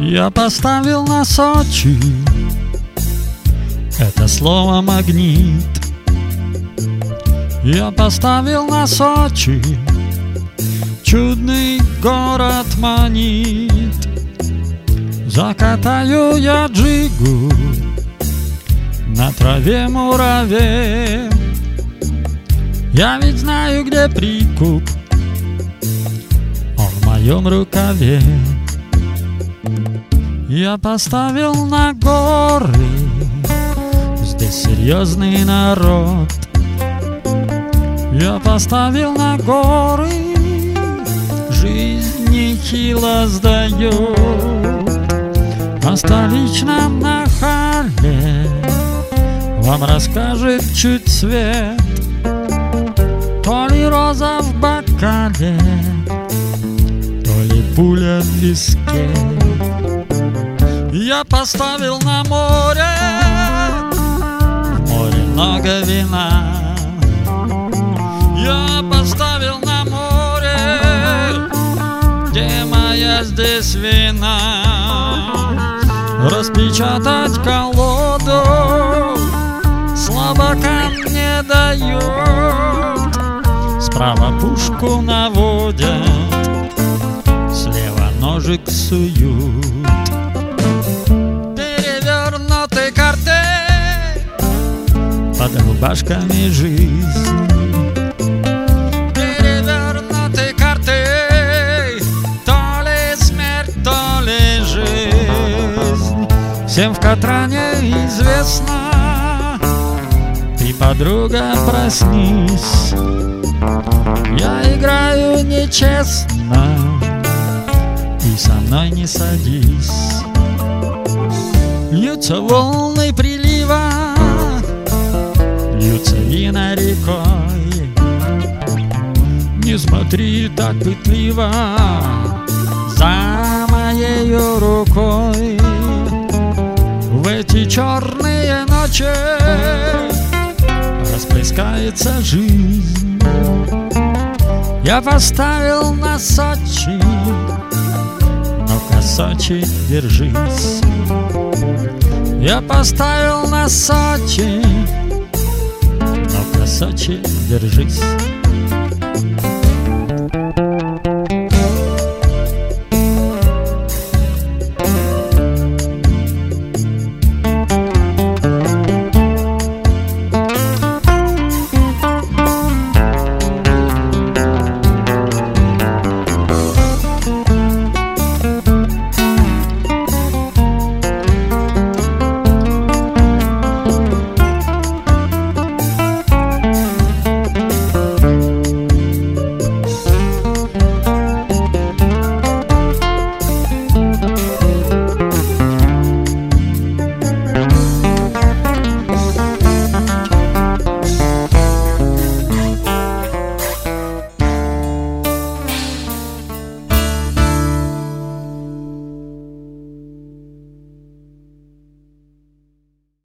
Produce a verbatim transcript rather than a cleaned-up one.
Я поставил на Сочи это слово магнит. Я поставил на Сочи, чудный город манит. Закатаю я джигу на траве мураве. Я ведь знаю, где прикуп, он в моем рукаве. Я поставил на горы, здесь серьезный народ. Я поставил на горы, жизнь нехило сдает. О столичном нахале вам расскажет чуть свет. То ли роза в бокале, то ли пуля в виске. Я поставил на море, в море много вина. Я поставил на море, где моя здесь вина. Распечатать колоду слабакам не дают. Справа пушку наводят, слева ножик суют. Перевернутый картель, под рубашками жизнь. Перевернутый картель, то ли смерть, то ли жизнь. Всем в Катране известно, ты, подруга, проснись. Я играю нечестно, и со мной не садись. Льются волны прилива, льются вина рекой. Не смотри так пытливо за моею рукой. В эти черные ночи расплескается жизнь. Я поставил на Сочи, ну-ка, Сочи, держись. Я поставил на Сочи, ну-ка, Сочи, держись.